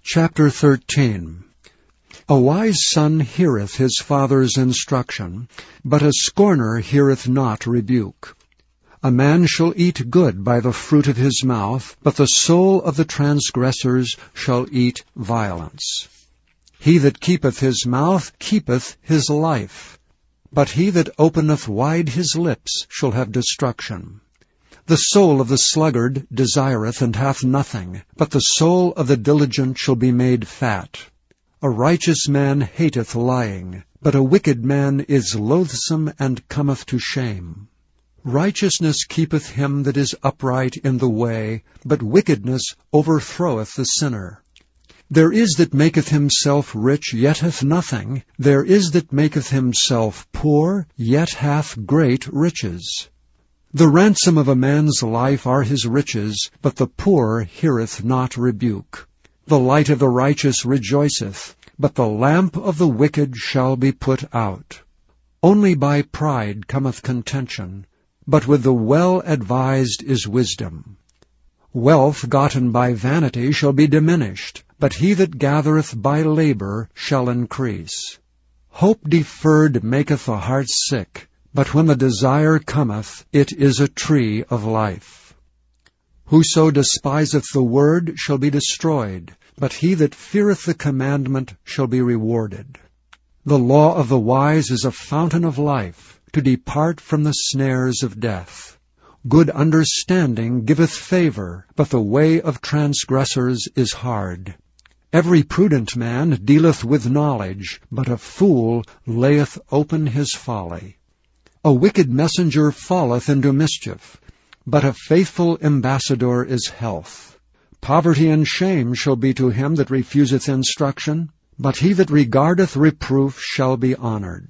Chapter 13. A wise son heareth his father's instruction, but a scorner heareth not rebuke. A man shall eat good by the fruit of his mouth, but the soul of the transgressors shall eat violence. He that keepeth his mouth keepeth his life, but he that openeth wide his lips shall have destruction. The soul of the sluggard desireth and hath nothing, but the soul of the diligent shall be made fat. A righteous man hateth lying, but a wicked man is loathsome and cometh to shame. Righteousness keepeth him that is upright in the way, but wickedness overthroweth the sinner. There is that maketh himself rich, yet hath nothing. There is that maketh himself poor, yet hath great riches. The ransom of a man's life are his riches, but the poor heareth not rebuke. The light of the righteous rejoiceth, but the lamp of the wicked shall be put out. Only by pride cometh contention, but with the well-advised is wisdom. Wealth gotten by vanity shall be diminished, but he that gathereth by labor shall increase. Hope deferred maketh the heart sick, but when the desire cometh, it is a tree of life. Whoso despiseth the word shall be destroyed, but he that feareth the commandment shall be rewarded. The law of the wise is a fountain of life, to depart from the snares of death. Good understanding giveth favor, but the way of transgressors is hard. Every prudent man dealeth with knowledge, but a fool layeth open his folly. A wicked messenger falleth into mischief, but a faithful ambassador is health. Poverty and shame shall be to him that refuseth instruction, but he that regardeth reproof shall be honored.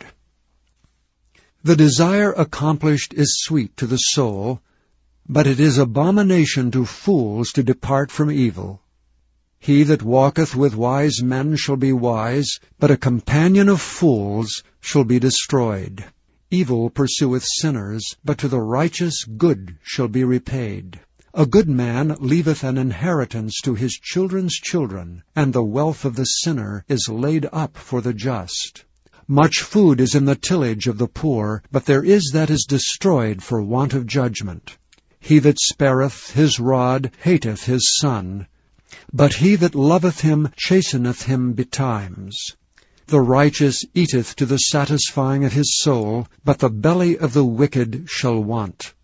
The desire accomplished is sweet to the soul, but it is abomination to fools to depart from evil. He that walketh with wise men shall be wise, but a companion of fools shall be destroyed. Evil pursueth sinners, but to the righteous good shall be repaid. A good man leaveth an inheritance to his children's children, and the wealth of the sinner is laid up for the just. Much food is in the tillage of the poor, but there is that is destroyed for want of judgment. He that spareth his rod hateth his son, but he that loveth him chasteneth him betimes. The righteous eateth to the satisfying of his soul, but the belly of the wicked shall want.